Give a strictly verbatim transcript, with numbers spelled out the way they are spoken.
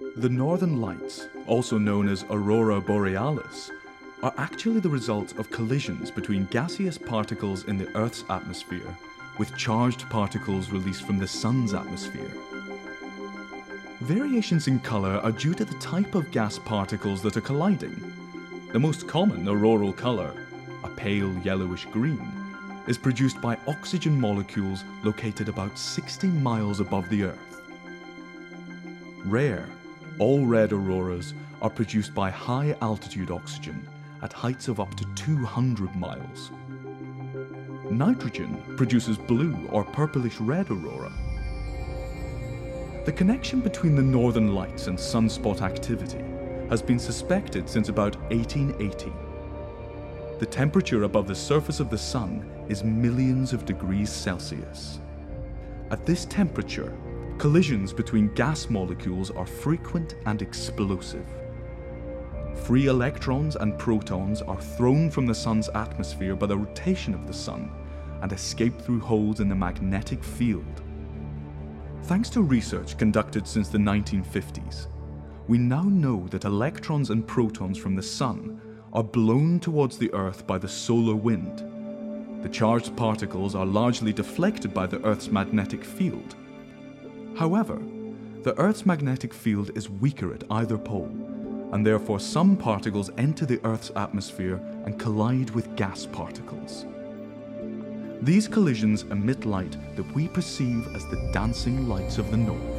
The northern lights, also known as aurora borealis, are actually the result of collisions between gaseous particles in the Earth's atmosphere with charged particles released from the Sun's atmosphere. Variations in colour are due to the type of gas particles that are colliding. The most common auroral colour, a pale yellowish green, is produced by oxygen molecules located about sixty miles above the Earth. Rare, all-red auroras are produced by high-altitude oxygen at heights of up to two hundred miles. Nitrogen produces blue or purplish-red aurora. The connection between the northern lights and sunspot activity has been suspected since about eighteen eighty. The temperature above the surface of the Sun is millions of degrees Celsius. At this temperature, collisions between gas molecules are frequent and explosive. Free electrons and protons are thrown from the Sun's atmosphere by the rotation of the Sun and escape through holes in the magnetic field. Thanks to research conducted since the nineteen fifties, we now know that electrons and protons from the Sun are blown towards the Earth by the solar wind. The charged particles are largely deflected by the Earth's magnetic field. However, the Earth's magnetic field is weaker at either pole, and therefore some particles enter the Earth's atmosphere and collide with gas particles. These collisions emit light that we perceive as the dancing lights of the north.